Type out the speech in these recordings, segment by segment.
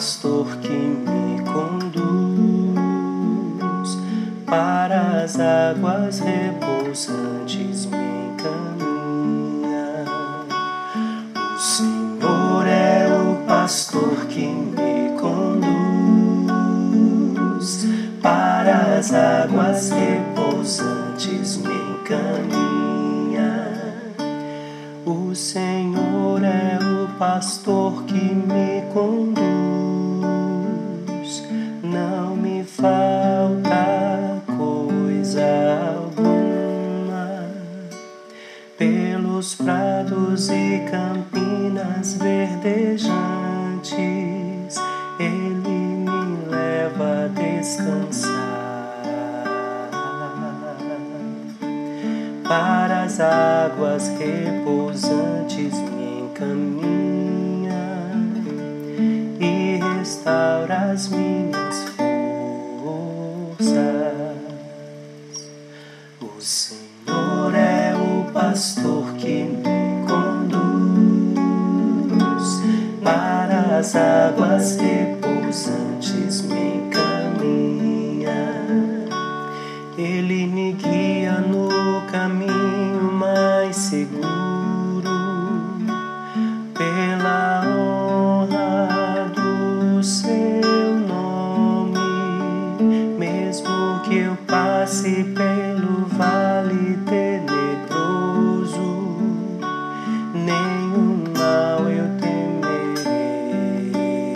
pastor que me conduz, para as águas repousantes me encaminha. O Senhor é o pastor que me conduz, para as águas repousantes me encaminha. O Senhor é o pastor que me conduz, não me falta coisa alguma. Pelos prados e campinas verdejantes, Ele me leva a descansar. Para as águas repousantes me encaminha e restaura as minhas forças. O Senhor é o pastor que me conduz, para as águas repousantes me encaminha. Ele me guia no caminho mais seguro, pela honra do seu nome. Mesmo que eu passe pelo vale tenebroso, nenhum mal eu temerei.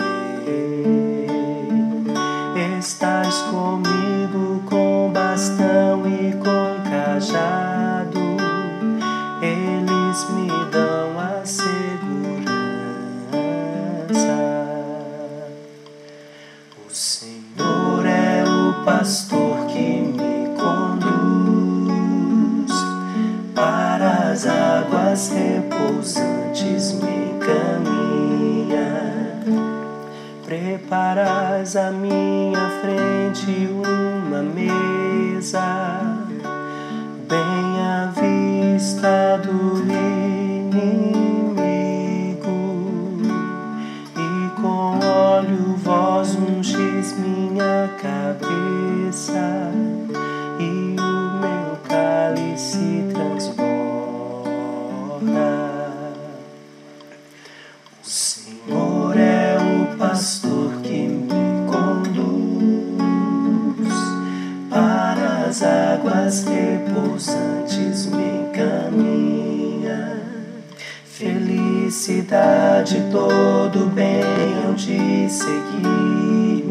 Estás comigo com bastão e com cajado, eles me dão a segurança. O Senhor é o pastor que me conduz, para as águas repousantes me encaminha. Preparas à minha frente uma mesa, bem à vista do inimigo, e com óleo vós ungis minha cabeça, e o meu cálice transborda. O Senhor é o pastor que me conduz, para as águas repousantes me encaminha. Felicidade, todo bem hão de seguir-me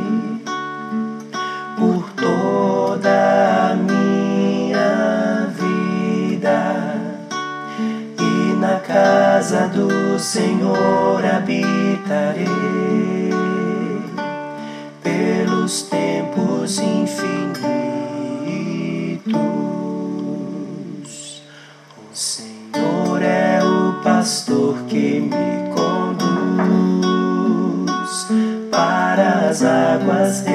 por toda a minha vida, e na casa do Senhor habitarei pelos tempos infinitos. O Senhor é o pastor que me conduz, para as águas